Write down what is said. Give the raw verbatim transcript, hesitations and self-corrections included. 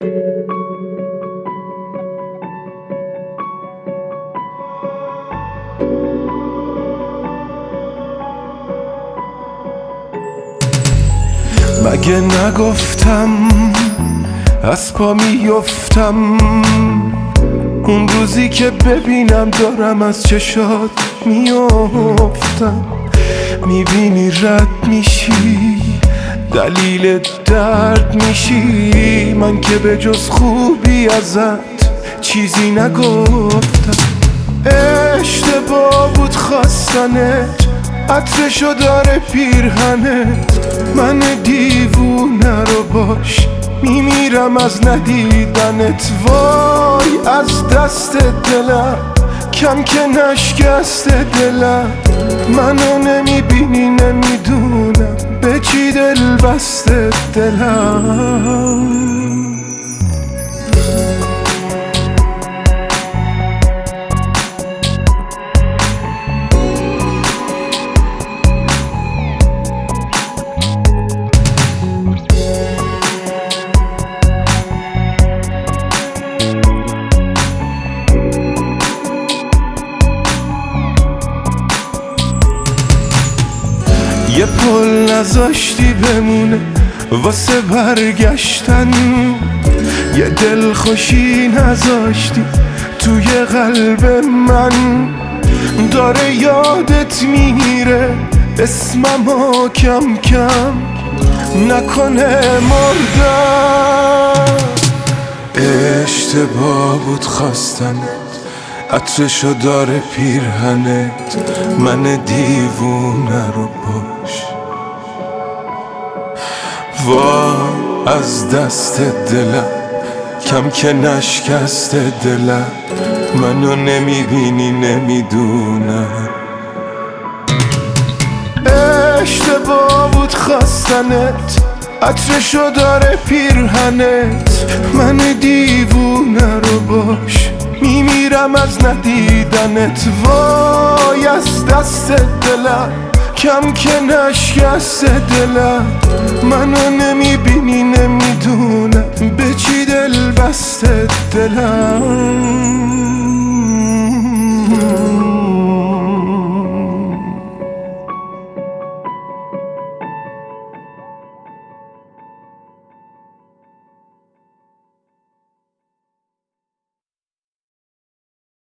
مگه نگفتم از پا میفتم اون روزی که ببینم دارم از چشات میافتم؟ میبینی رد میشی دلیل درد میشی، من که به جز خوبی ازت چیزی نگفتم. اشتباه بود خواستنت، عطرشو داره پیرهنت، من دیوونه رو باش میمیرم از ندیدنت. وای از دست دلم کم که نشکست دلم، منو نمیبینی نمیدونم به چی دل بسته دلم. یه پل نذاشتی بمونه واسه برگشتن، یه دل خوشی نذاشتی توی قلب من. داره یادت میره اسممو کم کم، نکنه مردم. اشتباه بود خواستنت، عطرشو داره پیرهنت، من دیوونه رو باش. وای از دست دلم کم که نشکست دلم، منو نمیبینی نمیدونم. اشتباه بود خواستنت، عطرشو داره پیرهنت، من دیوونه رو باش میمیرم از ندیدنت. وای از دست دلم کم که نشکست دلم، منو نمیبینی نمیدونم به چی دل بسته دلم.